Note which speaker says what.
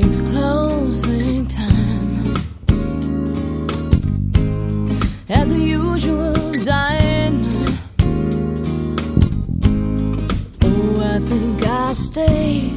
Speaker 1: It's closing time at the usual diner. Oh, I think I'll stay